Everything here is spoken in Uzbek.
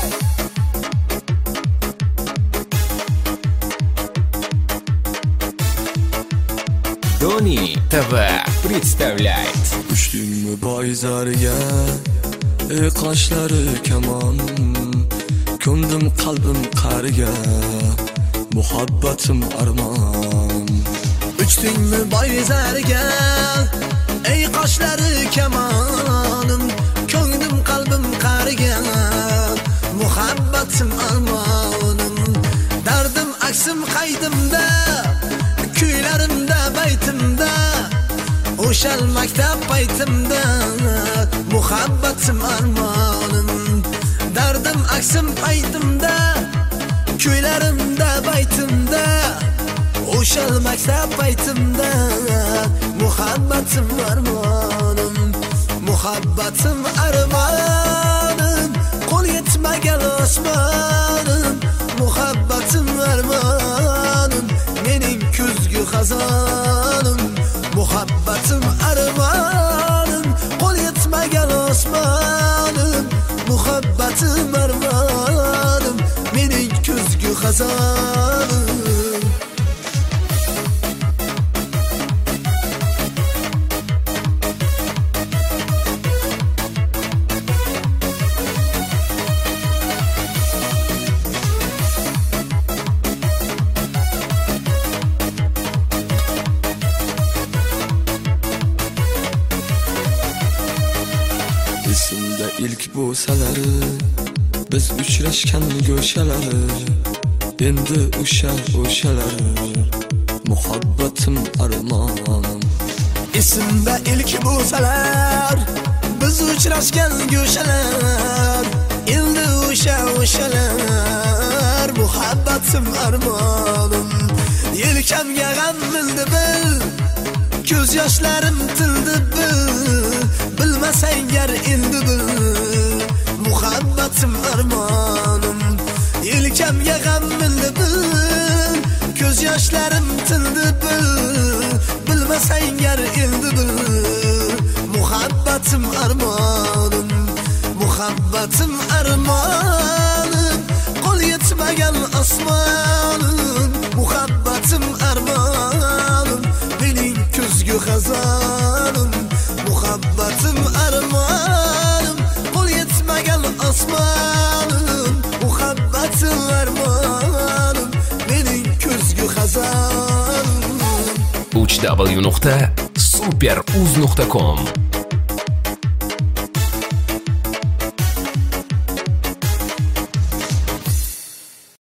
Doni TV представляет. Düşdümü bayzarga, qoshlari kamon, ko'ndim qalbim qarga, muhabbatim armon. Düşdümü bayzarga, qoshlari kamonim, ko'nglim qalbim qarga, muhabbatim armonim. Dardim aksim qaydimda, kuylarimda baytimda, o'shal maktab paytimda, muhabbatim armonim. Dardim aksim paytimda, kuylarimda baytimda, o'shal maktab paytimda, muhabbatim armonim. Muhabbatim armonim, qo'l yetmagan osmonim. Muhabbatim armonim, mening kuzgi xazonim. Muhabbatim armonim, qo'l yetmagan osmonim. Muhabbatim armonim, mening kuzgi xazonim. Esimde ilk bo'lsalar, biz uchrashgan go'shalar, endi o'shalar, muhabbatim armonim. Esimda ilk bo'lsalar, biz uchrashgan go'shalar, endi o'shalar, muhabbatim armonim. Yelkamga g'am mildi bil, ko'z yoshlarim tildi bil, bilmasang gar endi bil, muhabbatim armonim. Yelkamga g'am mildi bil, ko'z yoshlarim tildi bil, bilmasang gar endi bil, muhabbatim armonim. Muhabbatim armonim, qo'l yetmagan osmonim. Muhabbatim armonim, mening kuzgi xazonim. Muhabbatim armonim, qo'l yetmagan osmonim. Muhabbatim armonim, mening kuzgi xazonim. www.superuz.com